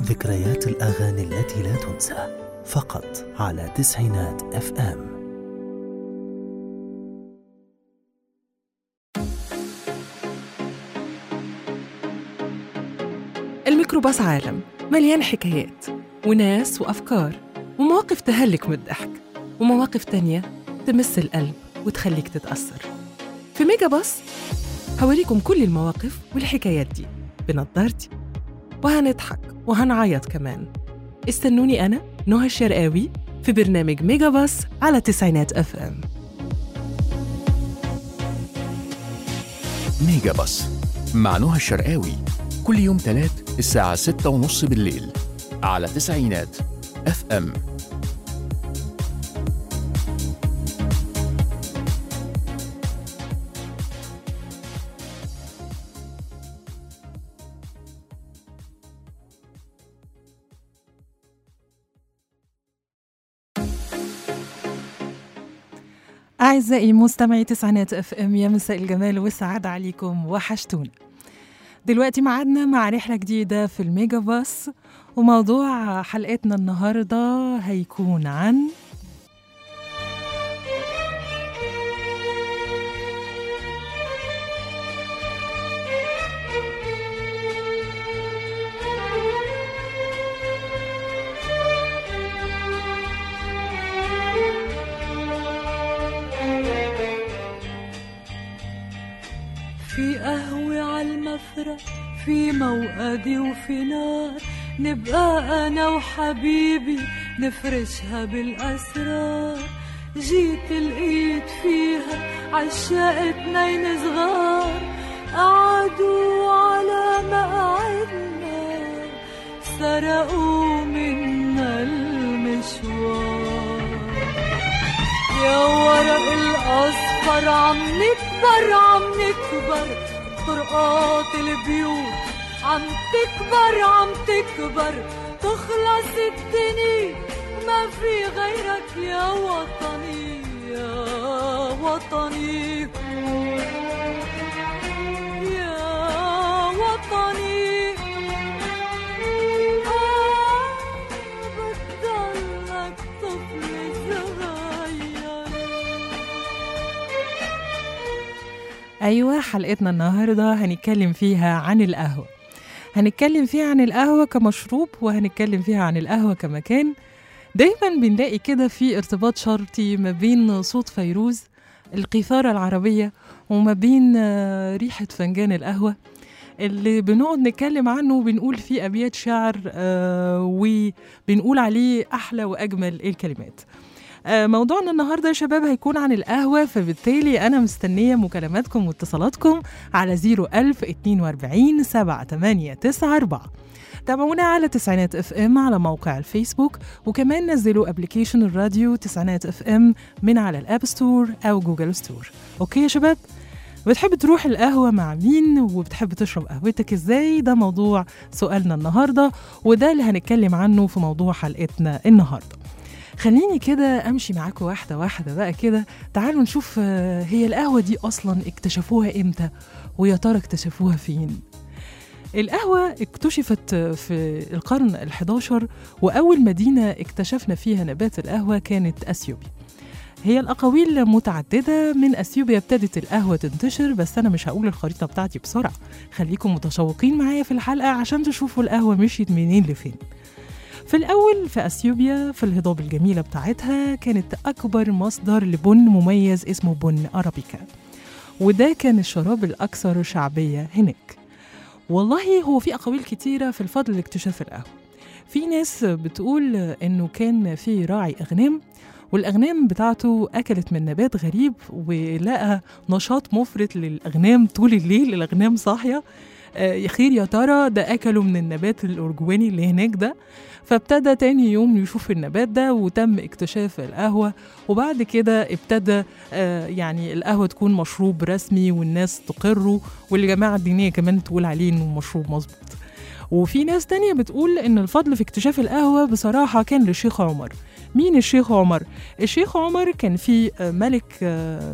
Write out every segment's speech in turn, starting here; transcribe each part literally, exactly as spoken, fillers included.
ذكريات الأغاني التي لا تنسى فقط على تسعينات اف ام. الميكروباص عالم مليان حكايات وناس وأفكار ومواقف تهلك من الضحك ومواقف تانية تمس القلب وتخليك تتأثر. في ميجا باص هوريكم كل المواقف والحكايات دي بنضارتي، وهنضحك وهنعيط كمان. استنوني أنا نهى الشرقاوي في برنامج ميجا باص على تسعينات اف ام. ميجا باص مع نهى الشرقاوي كل يوم تلات الساعة ستة ونص بالليل على تسعينات اف ام. أعزائي مستمعي تسعينات اف ام، يا مساء الجمال والسعادة عليكم، وحشتونا. دلوقتي معادنا مع رحلة جديدة في الميجا باص، وموضوع حلقتنا النهاردة هيكون عن في قهوة عالمفرق، في موقدي وفي نار، نبقى أنا وحبيبي نفرشها بالأسرار. جيت لقيت فيها عشاق اتنين صغار، قعدوا على مقعدنا سرقوا منا المشوار. يا ورق الأصفر عم نكبر عم نكبر، طرقات البيوت عم تكبر عم تكبر، تخلص الدنيا ما في غيرك يا وطني يا وطني يا وطني. آه بتضلك طفل صغير. أيوة، حلقتنا النهاردة هنتكلم فيها عن القهوة. هنتكلم فيها عن القهوة كمشروب، وهنتكلم فيها عن القهوة كمكان. دايما بنلاقي كده في ارتباط شرطي ما بين صوت فيروز القيثارة العربية وما بين ريحة فنجان القهوة اللي بنقعد نتكلم عنه وبنقول فيه أبيات شعر، وبنقول عليه أحلى وأجمل الكلمات. موضوعنا النهاردة يا شباب هيكون عن القهوة، فبالتالي أنا مستنية مكالماتكم واتصالاتكم على زيرو ألف اتنين واربعين سبعة تمانية تسعة أربعة. تابعونا على تسعينات اف ام على موقع الفيسبوك، وكمان نزلوا ابليكيشن الراديو تسعينات اف ام من على الاب ستور أو جوجل ستور. أوكي يا شباب، بتحب تروح القهوة مع مين وبتحب تشرب قهوتك ازاي؟ ده موضوع سؤالنا النهاردة، وده اللي هنتكلم عنه في موضوع حلقتنا النهاردة. خليني كده أمشي معاكم واحدة واحدة بقى كده. تعالوا نشوف هي القهوة دي أصلا اكتشفوها إمتى، ويا ترى اكتشفوها فين؟ القهوة اكتشفت في القرن الحداشر، وأول مدينة اكتشفنا فيها نبات القهوة كانت أثيوبيا. هي الأقاويل متعددة، من أثيوبيا ابتدت القهوة تنتشر، بس أنا مش هقول الخريطة بتاعتي بسرعة، خليكم متشوقين معايا في الحلقة عشان تشوفوا القهوة مشيت منين لفين. في الأول في أثيوبيا في الهضاب الجميلة بتاعتها كانت أكبر مصدر لبن مميز اسمه بن أرابيكا، وده كان الشراب الأكثر شعبية هناك. والله هو في أقاويل كتيرة في الفضل لاكتشاف القهوة. في ناس بتقول إنه كان في راعي أغنام، والأغنام بتاعته أكلت من نبات غريب ولقى نشاط مفرط للأغنام طول الليل، الأغنام صاحية. يا خير يا ترى ده أكلوا من النبات الأرجواني اللي هناك ده، فابتدى تاني يوم يشوف النبات ده وتم اكتشاف القهوة. وبعد كده ابتدى آه يعني القهوة تكون مشروب رسمي والناس تقره، والجماعة الدينية كمان تقول عليه إنه مشروب مظبوط. وفي ناس تانية بتقول إن الفضل في اكتشاف القهوة بصراحة كان للشيخ عمر. مين الشيخ عمر؟ الشيخ عمر كان في ملك آه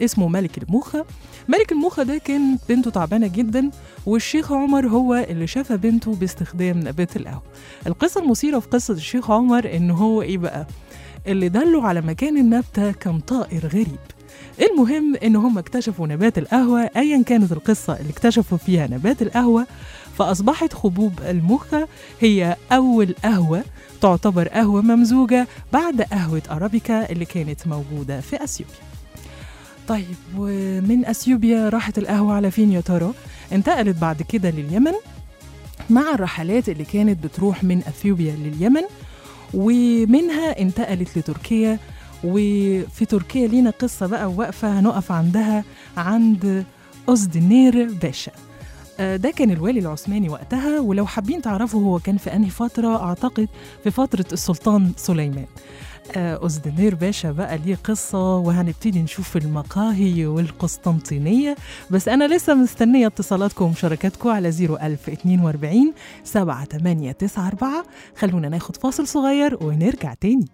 اسمه ملك الموخة. ملك الموخة ده كان بنته تعبانة جدا، والشيخ عمر هو اللي شاف بنته باستخدام نبات القهوة. القصة المثيرة في قصة الشيخ عمر إنه هو إيه بقى؟ اللي دلوا على مكان النبتة كان طائر غريب. المهم إن هم اكتشفوا نبات القهوة، أيا كانت القصة اللي اكتشفوا فيها نبات القهوة، فأصبحت حبوب الموخة هي أول قهوة تعتبر قهوة ممزوجة بعد قهوة أرابيكا اللي كانت موجودة في أثيوبيا. طيب، ومن أثيوبيا راحت القهوة على فين يا ترى؟ انتقلت بعد كده لليمن مع الرحلات اللي كانت بتروح من أثيوبيا لليمن، ومنها انتقلت لتركيا. وفي تركيا لينا قصة بقى ووقفة هنقف عندها عند أوزدنير باشا. ده كان الوالي العثماني وقتها، ولو حابين تعرفوا هو كان في أنهي فترة، أعتقد في فترة السلطان سليمان. أوزدنير باشا بقى ليه قصة، وهنبتدي نشوف المقاهي والقسطنطينية. بس أنا لسه مستنية اتصالاتكم ومشاركاتكم على صفر ألف واثنين وأربعين سبعة ثمانية تسعة أربعة. خلونا ناخد فاصل صغير ونرجع تاني.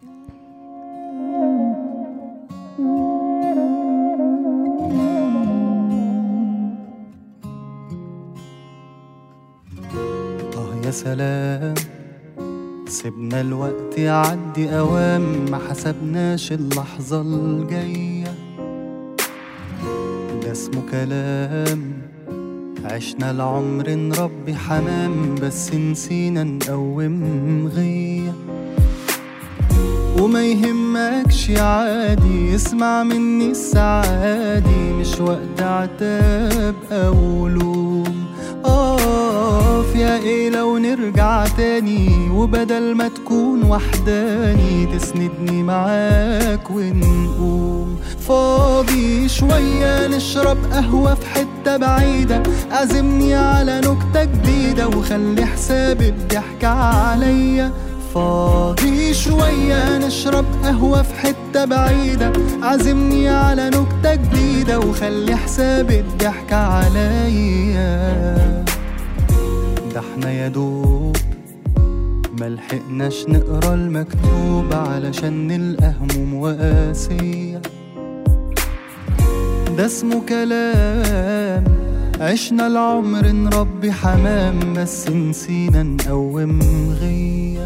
آه يا سلام، سيبنا الوقت يعدي أوام، ما حسبناش اللحظة الجاية. ده اسمه كلام، عشنا العمر نربي حمام، بس نسينا نقوم غية. وما يهمكش عادي، اسمع مني السعادي، مش وقت عتاب أو لوم. آه يا ايه لو نرجع تاني، وبدل ما تكون وحداني تسندني معاك ونقوم. فاضي شوية نشرب قهوة في حتة بعيدة، عزمني على نكتة جديدة وخلي حساب الضحكة عليا. فاضي شوية نشرب قهوة في حتة بعيدة، عزمني على نكتة جديدة وخلي حساب الضحكة عليا. ده احنا يا دوب ملحقناش نقرا المكتوب علشان نلقى هموم وقاسية. ده اسمه كلام، عشنا العمر نربي حمام، بس نسينا نقوم غية.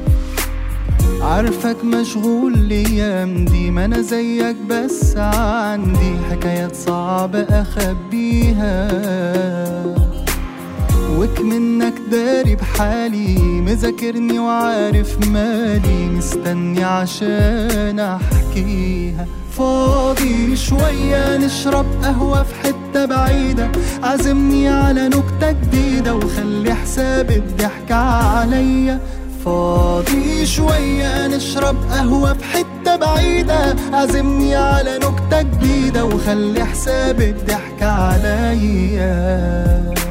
عارفك مشغول الايام دي، ما انا زيك بس عندي حكايات صعبة اخبيها. وك منك داري بحالي، مذاكرني وعارف مالي، مستني عشان احكيها. فاضي شوية نشرب قهوة في حتة بعيدة، عزمني على نكتة جديدة وخلي حساب الضحكة عليا. فاضي شوية نشرب قهوة في حتة بعيدة، عزمني على نكتة جديدة وخلي حساب الضحكة عليا.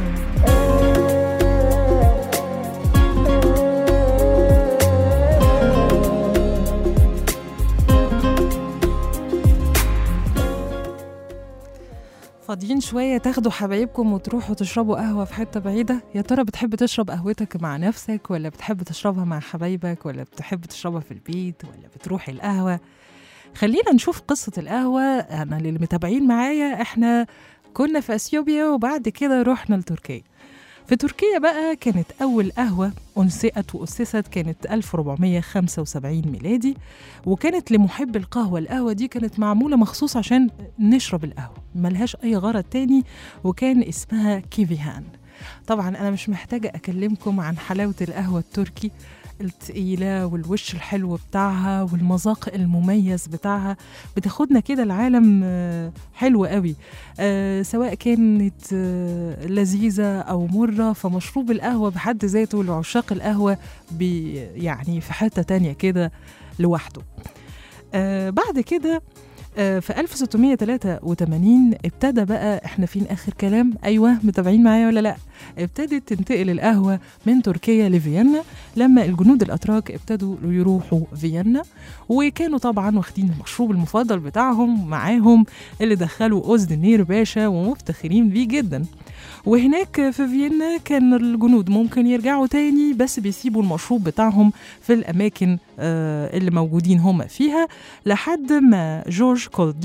فاضيين شوية تاخدوا حبايبكم وتروحوا تشربوا قهوة في حتة بعيدة؟ يا ترى بتحب تشرب قهوتك مع نفسك، ولا بتحب تشربها مع حبايبك، ولا بتحب تشربها في البيت، ولا بتروحي القهوة؟ خلينا نشوف قصة القهوة. أنا اللي متابعين معايا إحنا كنا في أثيوبيا وبعد كده رحنا لتركيا. في تركيا بقى كانت أول قهوة أنشئت وأسست كانت ألف وأربعمية وخمسة وسبعين ميلادي، وكانت لمحب القهوة. القهوة دي كانت معمولة مخصوص عشان نشرب القهوة، ملهاش أي غرض تاني، وكان اسمها كيفيهان. طبعا أنا مش محتاجة أكلمكم عن حلاوة القهوة التركي التقيلة والوش الحلو بتاعها والمذاق المميز بتاعها، بتاخدنا كده العالم حلو قوي. أه سواء كانت أه لذيذة أو مرة، فمشروب القهوة بحد ذاته لعشاق القهوة يعني في حتة تانية كده لوحده. أه بعد كده في ألف وستمية وثلاثة وثمانين ابتدى بقى، احنا فين آخر كلام؟ أيوة متابعين معايا ولا لأ؟ ابتدت تنتقل القهوة من تركيا لفيينا لما الجنود الأتراك ابتدوا يروحوا فيينا، وكانوا طبعا واخدين المشروب المفضل بتاعهم معاهم اللي دخلوا أوزدنير باشا ومفتخرين بيه جدا. وهناك في فيينا كان الجنود ممكن يرجعوا تاني، بس بيسيبوا المشروب بتاعهم في الأماكن اللي موجودين هم فيها، لحد ما جورج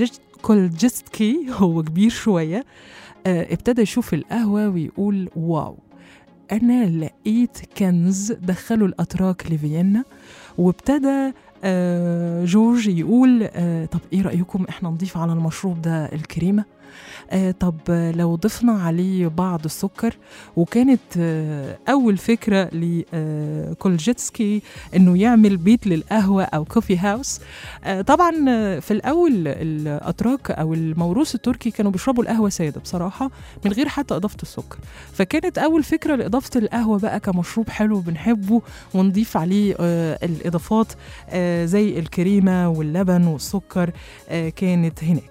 كولجستكي، هو كبير شوية، آه، ابتدى يشوف القهوة ويقول واو، أنا لقيت كنز. دخلوا الأتراك لفيينا، وابتدى آه، جورج يقول آه، طب إيه رأيكم إحنا نضيف على المشروب ده الكريمة؟ آه طب لو ضفنا عليه بعض السكر. وكانت آه أول فكرة لكولجيتسكي إنه يعمل بيت للقهوة أو كوفي هاوس. آه طبعا آه في الأول الأتراك أو الموروث التركي كانوا بيشربوا القهوة سادة بصراحة من غير حتى إضافة السكر، فكانت أول فكرة لإضافة القهوة بقى كمشروب حلو بنحبه ونضيف عليه آه الإضافات آه زي الكريمة واللبن والسكر آه كانت هناك.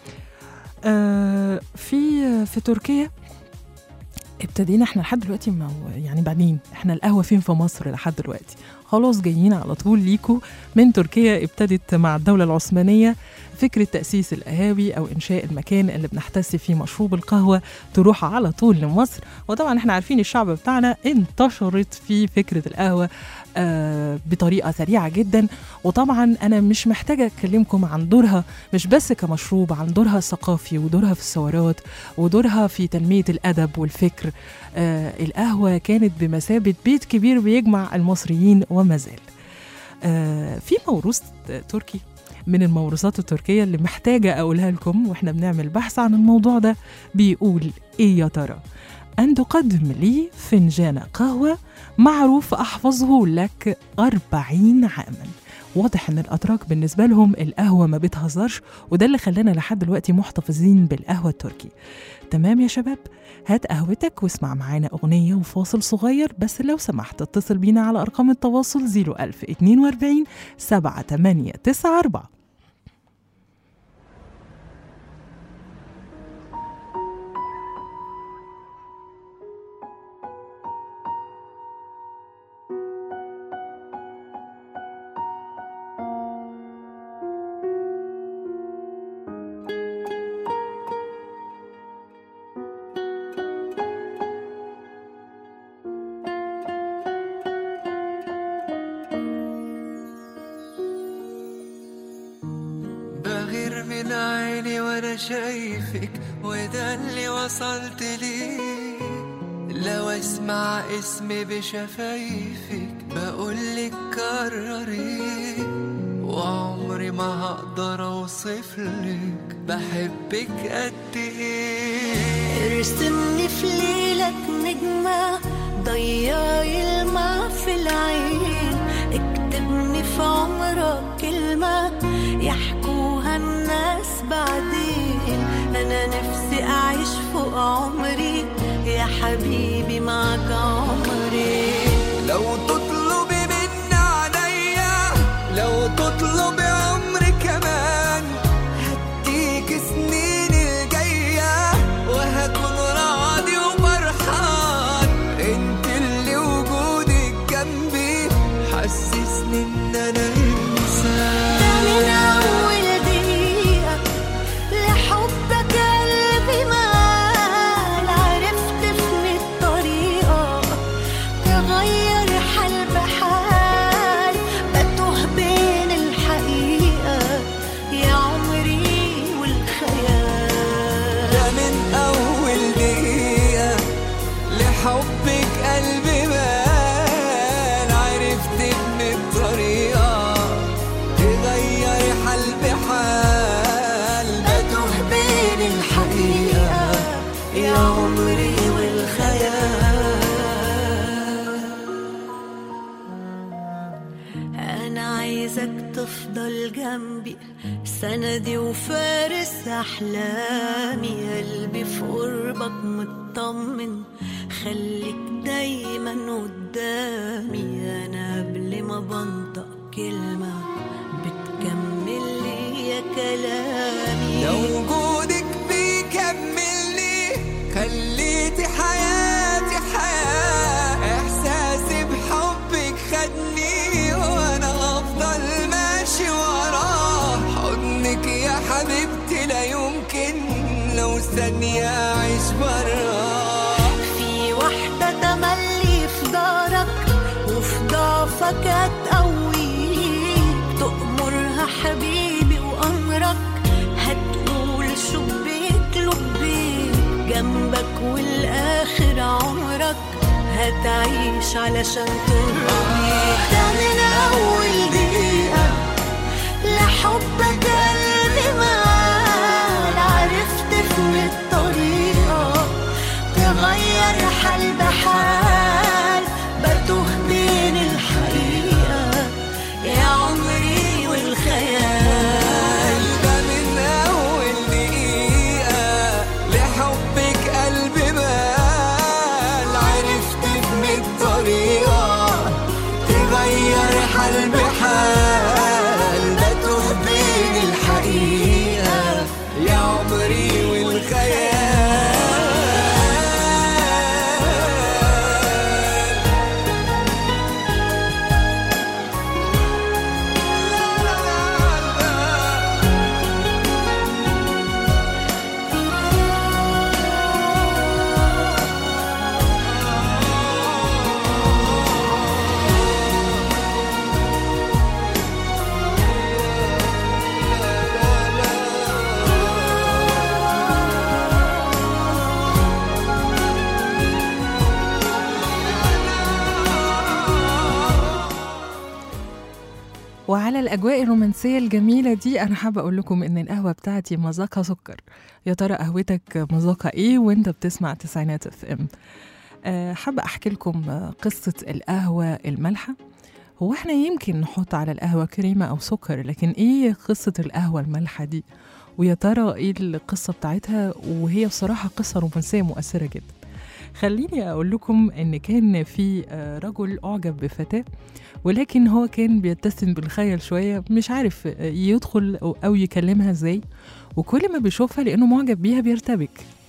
آه في في تركيا ابتدينا احنا لحد دلوقتي، ما يعني بعدين احنا القهوة فين في مصر لحد دلوقتي؟ خلاص جايين على طول ليكو من تركيا. ابتدت مع الدولة العثمانية فكرة تأسيس القهاوي أو إنشاء المكان اللي بنحتسي فيه مشروب القهوة تروح على طول لمصر. وطبعا احنا عارفين الشعب بتاعنا انتشرت في فكرة القهوة آه بطريقة سريعة جدا. وطبعا أنا مش محتاجة أكلمكم عن دورها مش بس كمشروب، عن دورها الثقافي ودورها في الثورات ودورها في تنمية الأدب والفكر. آه القهوة كانت بمثابة بيت كبير بيجمع المصريين وما زال. آه في موروث تركي من الموروثات التركية اللي محتاجة أقولها لكم وإحنا بنعمل بحث عن الموضوع ده، بيقول إيه يا ترى؟ أن تقدم لي فنجان قهوة معروف أحفظه لك أربعين عاماً. واضح أن الأتراك بالنسبة لهم القهوة ما بتهزرش، وده اللي خلانا لحد دلوقتي محتفظين بالقهوة التركي. تمام يا شباب، هات قهوتك واسمع معانا أغنية وفاصل صغير، بس لو سمحت اتصل بينا على أرقام التواصل زيرو ألف اتنين وأربعين سبعة تمانية تسعة أربعة. بغير من عيني وانا شايفك، وده اللي وصلت ليه. لو اسمع اسمي بشفايفك بقولك كرري، وعمري ما هقدر اوصفلك بحبك قد ايه. ارسمني في ليلك نجمة ضيعي الماء في العين، اكتبني في عمرك كلمة يحكوها الناس بعدين. أنا نفسي أعيش فوق عمري يا حبيبي معك عمري. لو تطلبي مني عليا، لو تطلبي عمري كمان، هديك سنين الجاية وهكون راضي وفرحان. انت اللي وجودك جنبي حسسني ان انا انسان. من أول دقيقة لحبك قلبي مال، عرفت في الطريقة تغير حال بحال، بتوه بين الحقيقة يا عمري والخيال. ده من أول دقيقة لحبك قلبي مال، عرفت من الطريقة تغير حال بحال، بتوه بين الحقيقة يا عمري والخيال. أنا عايزك تفضل جنبي سندي وفارس أحلامي، قلبي في قربك مطمن خليك دايما قدامي. أنا قبل ما بنطق كلمة بتكمل لي يا كلامي. لو وجودك بيكملني خليتي حياتي حياة، إحساسي بحبك خدني وأنا أفضل ماشي وراه. حضنك يا حبيبتي لا يمكن لو ثانية أعيش براه. في واحدة تملي في دارك وفي ضعفك هتقويك، تأمرها حبيبي وأمرك هتقوم جنبك والآخر عمرك هتعيش علشان ترضيك. ده من أول دقيقة لحبك قلبي مال، عرفت في الطريقة تغير حال بحال، بتوه بين الحقيقة يا عمري والخيال. ده من أول دقيقة لحبك قلبي مال، عرفت من الطريقة تغير حال بحال، بتوه بين الحقيقة يا عمري والخيال. وعلى الأجواء الرومانسية الجميلة دي أنا حابة أقول لكم إن القهوة بتاعتي مذاقها سكر. يا ترى قهوتك مذاقها إيه وإنت بتسمع تسعينات اف ام؟ أه حابة أحكي لكم قصة القهوة المالحة. هو إحنا يمكن نحط على القهوة كريمة أو سكر، لكن إيه قصة القهوة المالحة دي؟ ويا ترى إيه القصة بتاعتها؟ وهي بصراحة قصة رومانسية مؤثرة جدا. خليني أقول لكم إن كان في رجل أعجب بفتاة، ولكن هو كان بيتسم بالخيال شوية، مش عارف يدخل أو يكلمها إزاي، وكل ما بيشوفها لأنه معجب بيها بيرتبك.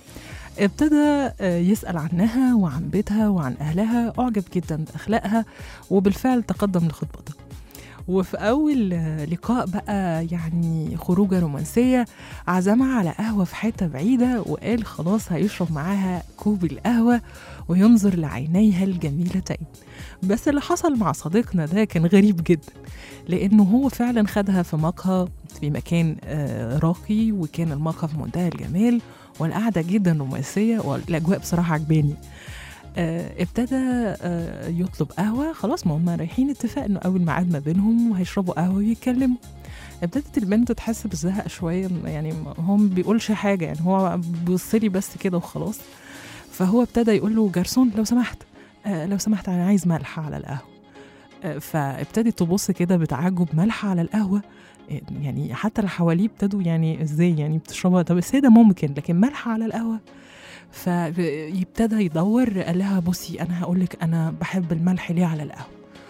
ابتدى يسأل عنها وعن بيتها وعن أهلها، أعجب جدا بأخلاقها وبالفعل تقدم لخطبتها. وفي أول لقاء بقى يعني خروجة رومانسية، عزمها على قهوة في حتة بعيدة وقال خلاص هيشرب معاها كوب القهوة وينظر لعينيها الجميلتين. بس اللي حصل مع صديقنا ده كان غريب جدا، لأنه هو فعلا خدها في مقهى في مكان راقي، وكان المقهى في منتهى الجمال والقعدة جدا رومانسية والأجواء بصراحة عجباني. آه ابتدى آه يطلب قهوة، خلاص ما هم رايحين اتفاق انه اول ميعاد ما بينهم وهيشربوا قهوة ويتكلموا. ابتدت البنت تحس بالزهق شوية، يعني هو ما بيقولش حاجة، يعني هو بيبصلي بس كده وخلاص. فهو ابتدى يقول له جارسون لو سمحت آه لو سمحت انا عايز ملح على القهوة. آه فابتدت تبص كده بتعجب، ملح على القهوة؟ يعني حتى اللي حواليه ابتدوا يعني ازاي يعني بتشربها؟ طب بس ده ممكن، لكن ملح على القهوة؟ فيبتدى يدور، قال لها بصي أنا هقولك أنا بحب الملح ليه على القهوة.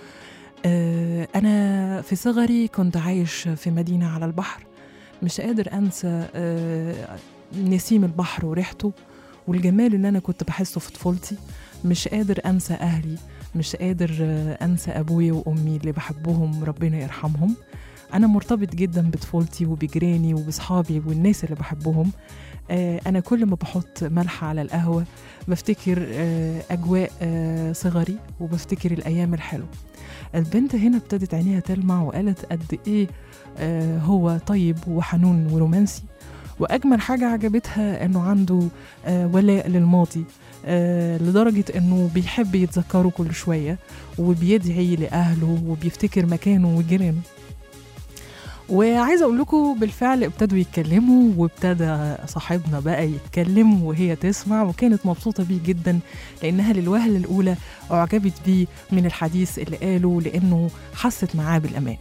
أه أنا في صغري كنت عايش في مدينة على البحر، مش قادر أنسى أه نسيم البحر وريحته والجمال اللي أنا كنت بحسه في طفولتي. مش قادر أنسى أهلي، مش قادر أنسى أبوي وأمي اللي بحبهم ربنا يرحمهم. أنا مرتبط جدا بطفولتي وبجيراني وبصحابي والناس اللي بحبهم. آه أنا كل ما بحط ملح على القهوة بفتكر آه أجواء آه صغري وبفتكر الأيام الحلوة. البنت هنا ابتدت عينيها تلمع وقالت قد إيه آه هو طيب وحنون ورومانسي، وأجمل حاجة عجبتها أنه عنده آه ولاء للماضي، آه لدرجة أنه بيحب يتذكره كل شوية وبيدعي لأهله وبيفتكر مكانه وجيرانه. وعايزة أقول لكم بالفعل ابتدوا يتكلموا، وابتدى صاحبنا بقى يتكلم وهي تسمع، وكانت مبسوطة بيه جدا لأنها للوهلة الأولى أعجبت بيه من الحديث اللي قاله، لأنه حست معاه بالأمان.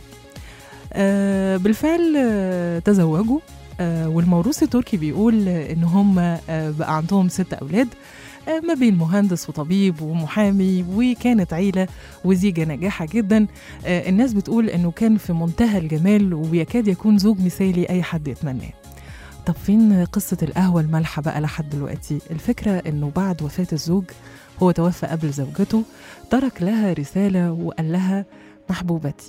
آه بالفعل آه تزوجوا. آه والموروث التركي بيقول إن هم آه بقى عندهم ست أولاد، ما بين مهندس وطبيب ومحامي، وكانت عيلة وزيجة ناجحة جدا. الناس بتقول انه كان في منتهى الجمال ويكاد يكون زوج مثالي اي حد يتمناه. طب فين قصة القهوة المالحة بقى لحد دلوقتي؟ الفكرة انه بعد وفاة الزوج، هو توفى قبل زوجته، ترك لها رسالة وقال لها محبوبتي،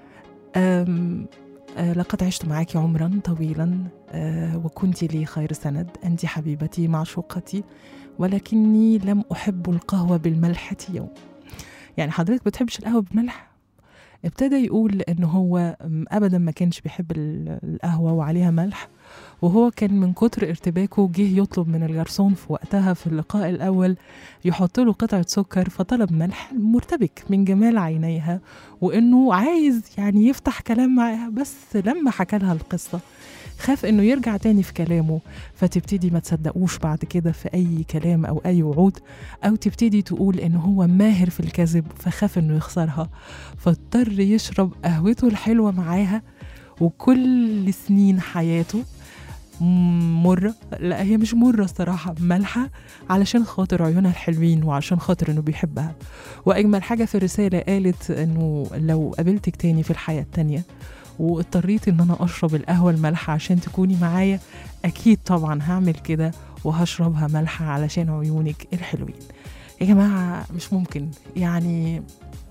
أم أه لقد عشت معك عمرا طويلا أه وكنت لي خير سند، أنت حبيبتي معشوقتي، ولكني لم أحب القهوة بالملحة يوم. يعني حضرتك بتحبش القهوة بالملح؟ ابتدى يقول إن هو أبدا ما كانش بيحب القهوة وعليها ملح، وهو كان من كتر ارتباكه جه يطلب من الجرسون في وقتها في اللقاء الأول يحط له قطعة سكر، فطلب ملح، مرتبك من جمال عينيها وإنه عايز يعني يفتح كلام معاها. بس لما حكى لها القصة خاف إنه يرجع تاني في كلامه، فتبتدي ما تصدقوش بعد كده في أي كلام أو أي وعود، أو تبتدي تقول إنه هو ماهر في الكذب، فخاف إنه يخسرها، فاضطر يشرب قهوته الحلوة معاها. وكل سنين حياته مرة، لا هي مش مرة الصراحة، ملحة، علشان خاطر عيونها الحلوين وعشان خاطر إنه بيحبها. وأجمل حاجة في الرسالة قالت إنه لو قابلتك تاني في الحياة التانية واضطريت إن أنا أشرب القهوة الملحة عشان تكوني معايا، أكيد طبعا هعمل كده وهشربها ملحة علشان عيونك الحلوين. يا جماعة مش ممكن، يعني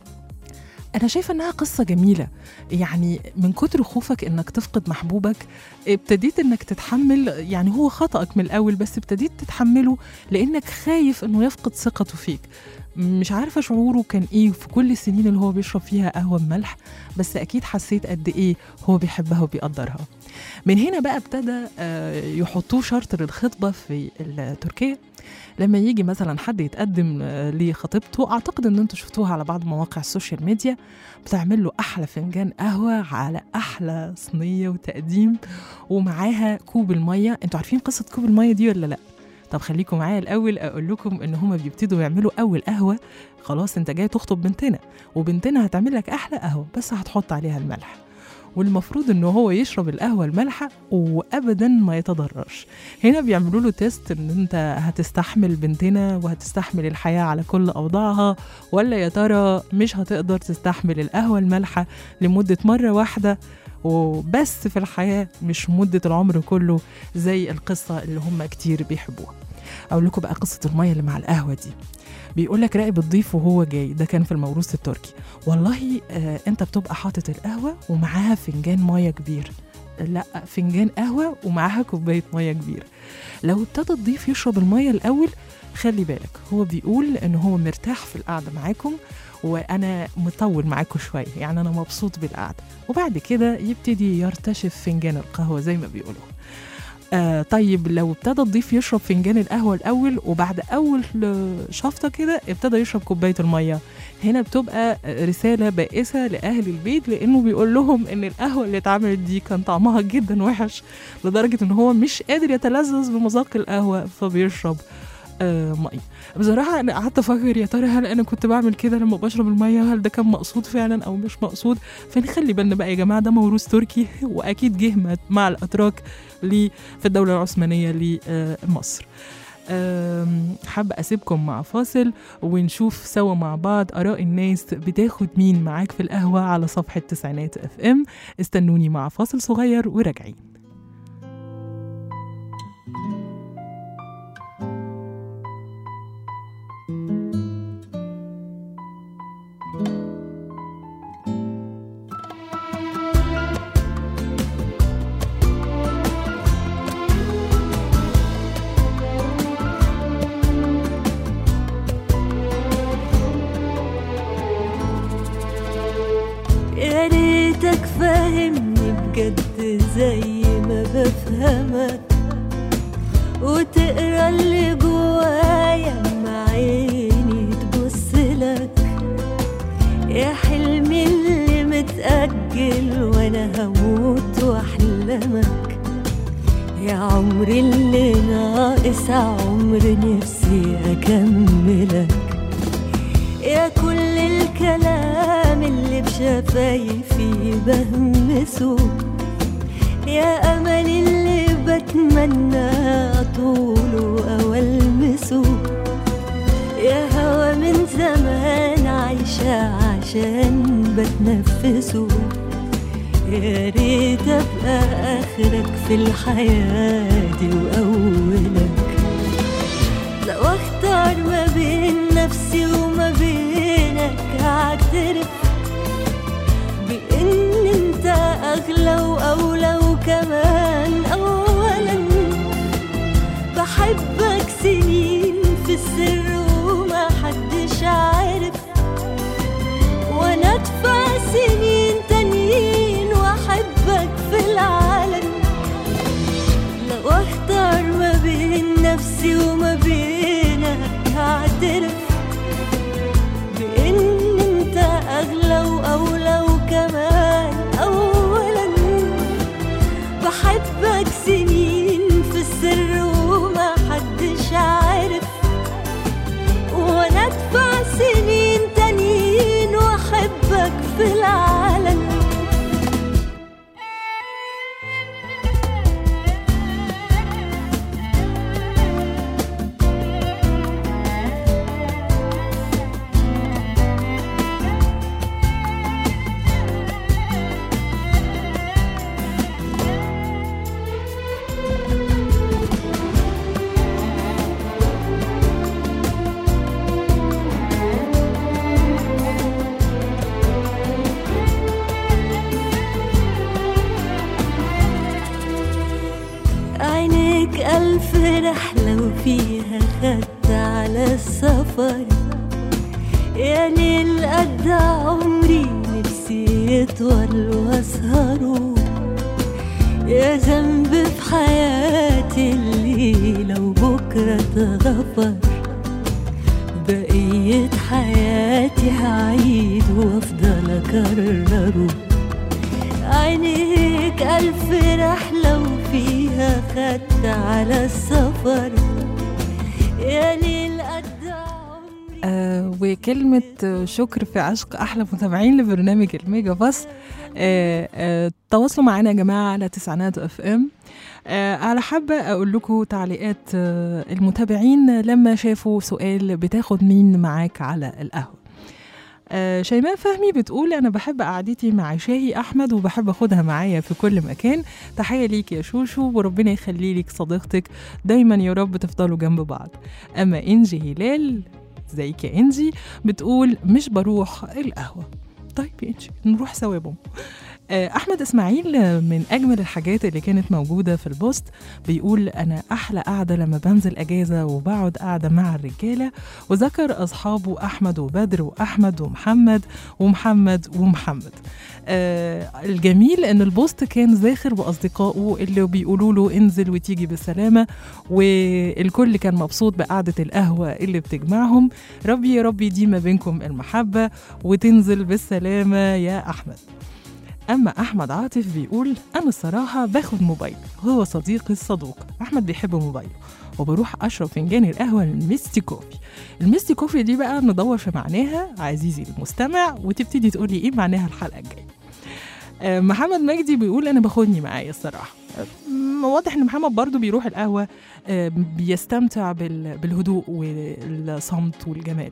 أنا شايفة إنها قصة جميلة. يعني من كتر خوفك إنك تفقد محبوبك ابتديت إنك تتحمل، يعني هو خطأك من الأول بس ابتديت تتحمله لأنك خايف إنه يفقد ثقته فيك. مش عارفة شعوره كان إيه في كل السنين اللي هو بيشرب فيها قهوة بملح، بس أكيد حسيت قد إيه هو بيحبها وبيقدرها. من هنا بقى ابتدى يحطوه شرط للخطبة في تركيا. لما يجي مثلا حد يتقدم لخطيبته، اعتقد ان انتوا شفتوها على بعض مواقع السوشيال ميديا، بتعمل له احلى فنجان قهوه على احلى صينيه وتقديم ومعاها كوب الميه. انتوا عارفين قصه كوب الميه دي ولا لا؟ طب خليكم معايا الاول اقول لكم ان هما بيبتدوا يعملوا اول قهوه. خلاص انت جاي تخطب بنتنا، وبنتنا هتعمل لك احلى قهوه بس هتحط عليها الملح، والمفروض انه هو يشرب القهوة المالحة وابدا ما يتضررش. هنا بيعملوا له تيست ان انت هتستحمل بنتنا وهتستحمل الحياة على كل اوضاعها، ولا يا ترى مش هتقدر تستحمل القهوة المالحة لمدة مرة واحدة وبس في الحياة، مش مدة العمر كله زي القصة اللي هم كتير بيحبوها. اقول لكم بقى قصة المية اللي مع القهوة دي. بيقول لك راقب الضيف وهو جاي، ده كان في الموروث التركي. والله آه انت بتبقى حاطط القهوه ومعاها فنجان ميه كبير، لا فنجان قهوه ومعاها كوبايه ميه كبيره. لو ابتدى الضيف يشرب الميه الاول خلي بالك، هو بيقول ان هو مرتاح في القعده معاكم وانا مطول معاكم شويه، يعني انا مبسوط بالقعده، وبعد كده يبتدي يرتشف فنجان القهوه زي ما بيقولوا. آه طيب لو ابتدى الضيف يشرب فنجان القهوة الأول وبعد أول شفطة كده ابتدى يشرب كوباية المية، هنا بتبقى رسالة بائسة لأهل البيت، لأنه بيقول لهم إن القهوة اللي اتعملت دي كان طعمها جدا وحش لدرجة إن هو مش قادر يتلذذ بمذاق القهوة فبيشرب آه مية. بصراحة أنا قعدت أفكر يا ترى هل أنا كنت بعمل كده لما بشرب المية، هل ده كان مقصود فعلا أو مش مقصود؟ فنخلي بالنا بقى يا جماعة، ده موروث تركي وأكيد جه مع الأتراك لي في الدولة العثمانية لمصر. حابة أسيبكم مع فاصل ونشوف سوا مع بعض آراء الناس بتاخد مين معاك في القهوة على صفحة تسعينات اف ام. استنوني مع فاصل صغير وراجعين. فهمني بجد زي ما بفهمك، وتقرا اللي جوايا مع عيني تبصلك، يا حلمي اللي متأجل وانا هموت واحلمك، يا عمري اللي ناقص عمر نفسي اكملك، يا كل الكلام اللي بشفايفي بهمسه، يا أمل اللي بتمنى طوله أو ألمسه، يا هوا من زمان عايشة عشان بتنفسه، يا ريت أبقى آخرك في الحياة دي وأولك، لو أختار ما بين نفسي وما بينك هعترف بإن انت أغلى وأولى، وكمان أولا بحبك سنين في السر وما حدش عارف، وانا ادفع سنين نفسي وما بينك هعترف بإن انت أغلى وأولى وكمان أولا بحبك سنين في السر وما حدش عارف، وانا ادفع سنين تانيين واحبك في العالم. عينيك ألف رحلة وفيها خدت على السفر، يا ليل قد عمري نفسي يطول واسهره، يا ذنب في حياتي اللي لو بكرة اتغفر، بقية حياتي هعيد وافضل اكرره. عينيك ألف رحلة وفيها خدت على السفر، يا ليل قد عمري. آه وكلمة شكر في عشق أحلى متابعين لبرنامج الميجا باص. آه آه تواصلوا معنا يا جماعة على تسعينات اف ام. آه على حابة أقول لكم تعليقات آه المتابعين لما شافوا سؤال بتاخد مين معاك على القهوة. آه شيماء فهمي بتقول أنا بحب قعدتي مع شاهي أحمد وبحب أخدها معايا في كل مكان. تحية ليك يا شوشو وربنا يخلي لك صديقتك دايما يا رب تفضلوا جنب بعض. أما إنجي هلال زيك يا إنجي بتقول مش بروح القهوة. طيب يا إنجي نروح سوا يا بوم. أحمد إسماعيل من أجمل الحاجات اللي كانت موجودة في البوست بيقول أنا أحلى قعدة لما بنزل أجازة وبقعد قعدة مع الرجالة، وذكر أصحابه أحمد وبدر وأحمد ومحمد ومحمد ومحمد. آه الجميل أن البوست كان زاخر بأصدقائه اللي بيقولوا له انزل وتيجي بالسلامة، والكل كان مبسوط بقعدة القهوة اللي بتجمعهم. ربي يا ربي دي ما بينكم المحبة وتنزل بالسلامة يا أحمد. أما أحمد عاطف بيقول أنا الصراحة باخد موبايل، هو صديقي الصدوق. أحمد بيحب موبايله وبروح أشرب فنجان القهوة الميستي كوفي. الميستي كوفي دي بقى ندور في معناها عزيزي المستمع وتبتدي تقولي إيه معناها الحلقة الجاية. أه محمد مجدي بيقول أنا باخدني معايا الصراحة. أه واضح إن محمد برضو بيروح القهوة أه بيستمتع بالهدوء والصمت والجمال.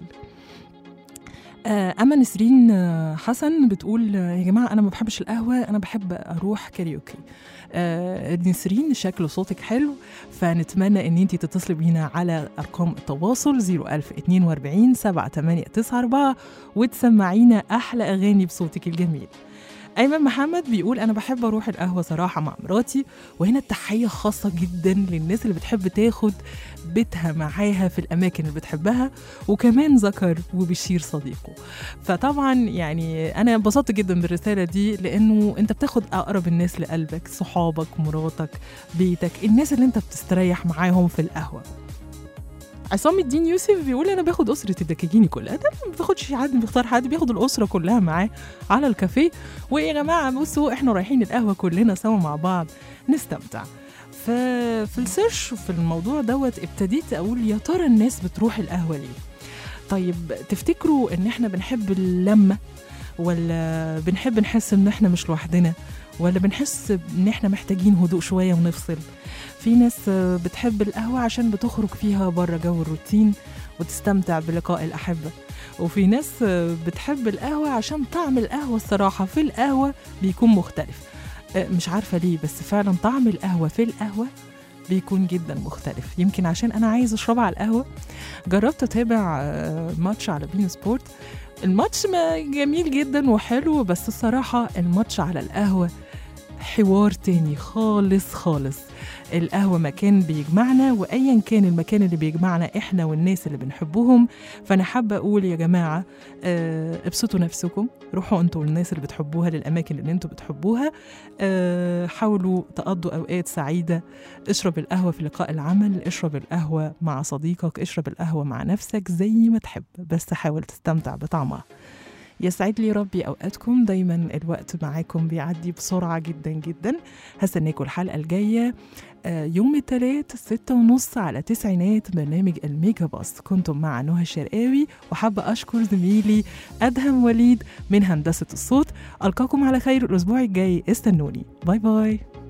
أما نسرين حسن بتقول يا جماعة أنا ما بحبش القهوة، أنا بحب أروح كاريوكي. آه نسرين شكل صوتك حلو، فنتمنى أن أنتي تتصلي بينا على أرقام التواصل صفر ألف اتنين وأربعين سبعة تمانية تسعة أربعة وتسمعينا أحلى أغاني بصوتك الجميل. أيمن محمد بيقول أنا بحب أروح القهوة صراحة مع مراتي، وهنا التحية خاصة جدا للناس اللي بتحب تاخد بيتها معاها في الأماكن اللي بتحبها، وكمان ذكر وبشير صديقه. فطبعا يعني أنا انبسطت جدا بالرسالة دي، لأنه أنت بتاخد أقرب الناس لقلبك، صحابك، مراتك، بيتك، الناس اللي أنت بتستريح معاهم في القهوة. عصام الدين يوسف بيقول أنا باخد أسرة الدكاكيني كلها، ده ما بياخدش حد بيختار حد، بياخد الأسرة كلها معاه على الكافيه. ويا جماعة بصوا إحنا رايحين القهوة كلنا سوا مع بعض نستمتع. ففي السيرش في الموضوع دوت ابتديت أقول يا ترى الناس بتروح القهوة ليه؟ طيب تفتكروا إن إحنا بنحب اللمة، ولا بنحب نحس إن إحنا مش لوحدنا، ولا بنحس إن إحنا محتاجين هدوء شوية ونفصل؟ في ناس بتحب القهوة عشان بتخرج فيها بره جو الروتين وتستمتع بلقاء الأحبة، وفي ناس بتحب القهوة عشان طعم القهوة الصراحة في القهوة بيكون مختلف. مش عارفة ليه بس فعلا طعم القهوة في القهوة بيكون جدا مختلف. يمكن عشان أنا عايز أشربها على القهوة. جربت أتابع ماتش على بين سبورت، الماتش جميل جدا وحلو، بس الصراحة الماتش على القهوة حوار تاني خالص خالص. القهوة مكان بيجمعنا، وأيا كان المكان اللي بيجمعنا إحنا والناس اللي بنحبهم. فأنا حابة أقول يا جماعة آه، ابسطوا نفسكم، روحوا أنتوا والناس اللي بتحبوها للأماكن اللي أنتوا بتحبوها. آه، حاولوا تقضوا أوقات سعيدة. اشرب القهوة في لقاء العمل، اشرب القهوة مع صديقك، اشرب القهوة مع نفسك زي ما تحب، بس حاول تستمتع بطعمها. يسعد لي ربي أوقاتكم دايما، الوقت معاكم بيعدي بسرعة جدا جدا. هستناكم الحلقة الجاية يوم الثلاث ستة ونص على تسعينات، برنامج الميجا باص. كنتم مع نهى الشرقاوي، وحابة أشكر زميلي أدهم وليد من هندسة الصوت. ألقاكم على خير الأسبوع الجاي، استنوني. باي باي.